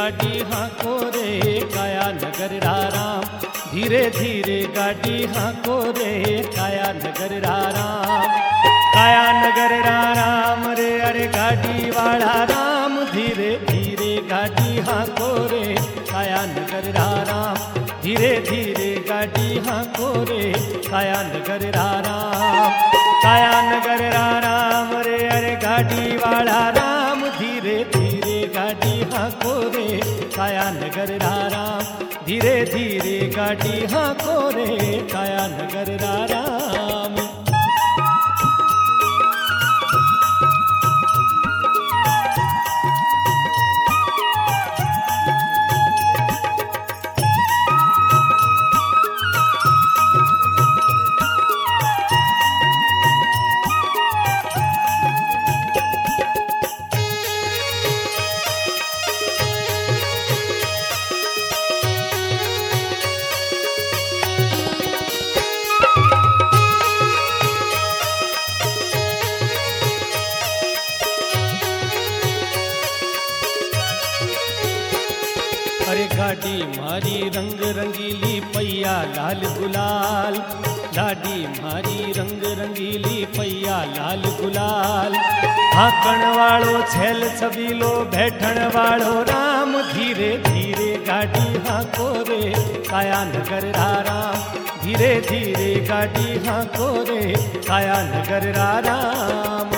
गाड़ी हाको रे काया नगर राराम, धीरे धीरे गाड़ी हाको रे काया नगर राराम। काया नगर राराम रे अरे गाड़ी वाला राम, धीरे धीरे गाड़ी हाको रे काया नगर राराम, धीरे धीरे गाड़ी हाको रे काया नगर राराम। काया नगर राराम रे अरे गाड़ी वाला राम, धीरे धीरे गाड़ी हाको रे काया नगर राराम, धीरे धीरे गाड़ी हाको रे काया नगर राराम। अरे गाड़ी मारी रंग रंगीली पैया लाल गुलाल, गाड़ी मारी रंग रंगीली पैया लाल गुलाल। हाकण वालो छेल छबीलो बैठण वालो राम, धीरे धीरे गाड़ी हाको रे काया नगर राराम, धीरे धीरे गाड़ी हाको रे काया नगर राराम।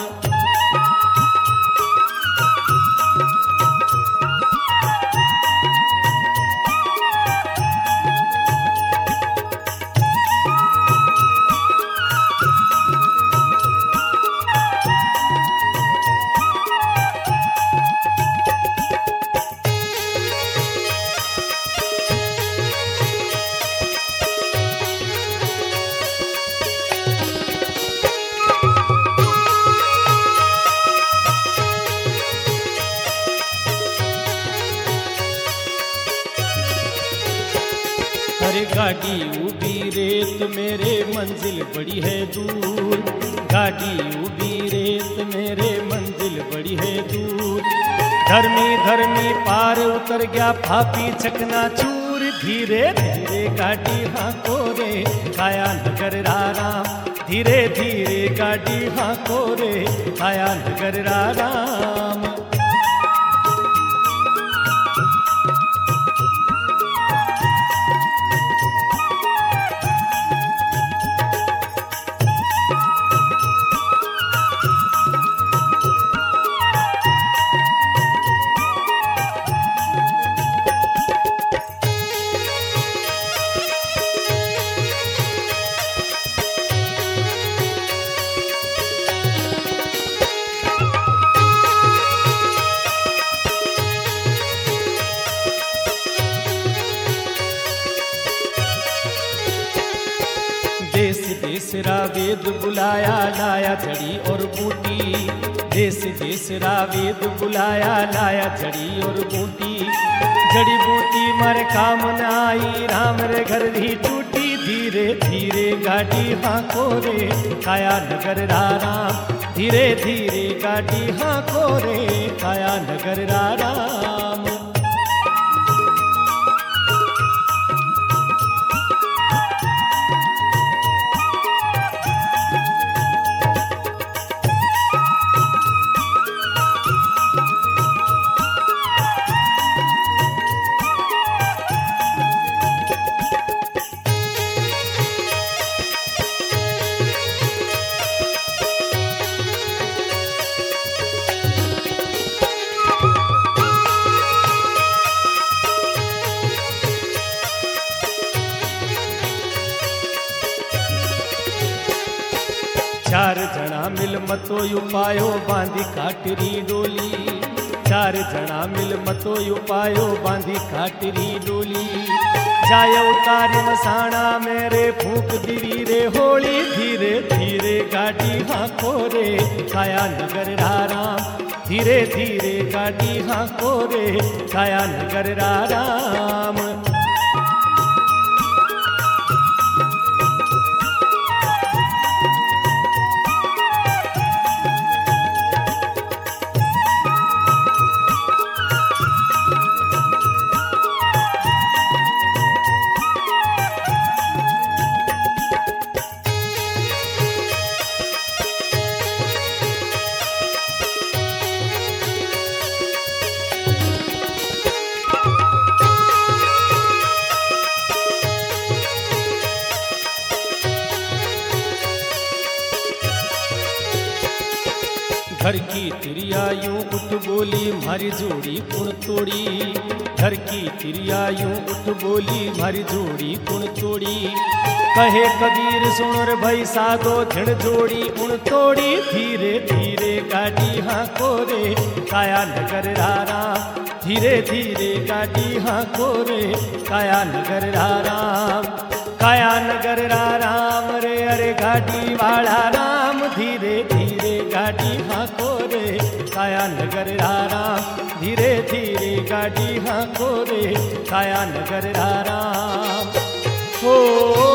अरे गाड़ी उबी रेत मेरे मंजिल बड़ी है दूर, गाड़ी उबी रेत मेरे मंजिल बड़ी है दूर। धर्मी धर्मी पार उतर गया पापी चकना चूर, धीरे धीरे गाड़ी हाको रे काया नगर राराम, धीरे धीरे गाड़ी हाको रे काया नगर राराम। देश देश रा वेद बुलाया लाया जड़ी और बूटी, देश देश रा वेद बुलाया लाया जड़ी और बूटी। जड़ी बूटी मारे काम न आई राम रे घर भी टूटी, धीरे धीरे गाड़ी हाको रे काया नगर राराम, धीरे धीरे गाड़ी हाको रे काया नगर राराम। चार जना मिल मतो उपायो बांधी काटरी डोली, चार जना मिल मतो उपायो बांधी काटरी डोली। जाय उतारी मसाणा मेरे फूक दिवी रे होली, धीरे धीरे गाड़ी हाको रे काया नगर राराम, धीरे धीरे गाड़ी हाको रे काया नगर राराम। घर की तिरिया यूं उठ बोली मारी जोड़ी कुण तोड़ी। घर की तिरिया यूं उठ बोली मारी जोड़ी कुण तोड़ी। कहे कबीर सुन रे भाई साधो झिण जोड़ी उण तोड़ी। धीरे धीरे गाड़ी हांको रे काया नगर राराम। धीरे धीरे गाड़ी हांको रे काया नगर राराम। काया नगर राराम रे अरे गाड़ी वाला राम। धीरे धीरे गाड़ी हांको रे काया नगर राराम। धीरे धीरे गाड़ी हांको रे काया नगर राराम। हो